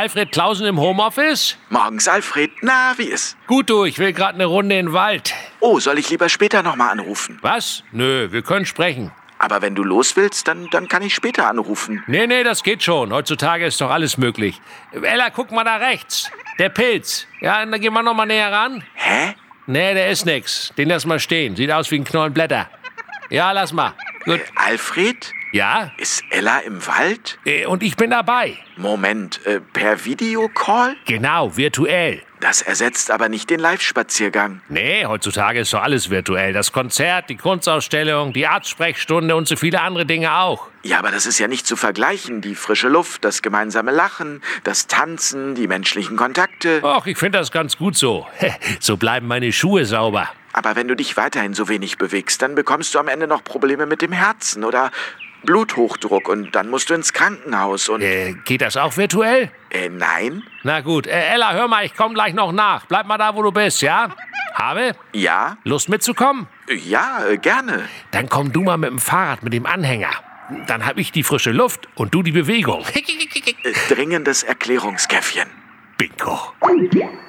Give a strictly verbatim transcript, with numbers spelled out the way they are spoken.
Alfred Klausen im Homeoffice? Morgens, Alfred. Na, wie ist? Gut, du, ich will gerade eine Runde in den Wald. Oh, soll ich lieber später nochmal anrufen? Was? Nö, wir können sprechen. Aber wenn du los willst, dann, dann kann ich später anrufen. Nee, nee, das geht schon. Heutzutage ist doch alles möglich. Ella, guck mal da rechts. Der Pilz. Ja, dann gehen wir noch mal näher ran. Hä? Nee, der ist nix. Den lass mal stehen. Sieht aus wie ein Knollen Blätter. Ja, lass mal. Gut. Äh, Alfred? Ja? Ist Ella im Wald? Äh, Und ich bin dabei. Moment, äh, per Videocall? Genau, virtuell. Das ersetzt aber nicht den Live-Spaziergang. Nee, heutzutage ist doch alles virtuell. Das Konzert, die Kunstausstellung, die Arztsprechstunde und so viele andere Dinge auch. Ja, aber das ist ja nicht zu vergleichen. Die frische Luft, das gemeinsame Lachen, das Tanzen, die menschlichen Kontakte. Och, ich finde das ganz gut so. So bleiben meine Schuhe sauber. Aber wenn du dich weiterhin so wenig bewegst, dann bekommst du am Ende noch Probleme mit dem Herzen oder Bluthochdruck und dann musst du ins Krankenhaus und... Äh, geht das auch virtuell? Äh, nein? Na gut. Äh, Ella, hör mal, ich komm gleich noch nach. Bleib mal da, wo du bist, ja? Habe? Ja? Lust mitzukommen? Ja, äh, gerne. Dann komm du mal mit dem Fahrrad, mit dem Anhänger. Dann hab ich die frische Luft und du die Bewegung. Äh, dringendes Erklärungskäffchen. Bingo.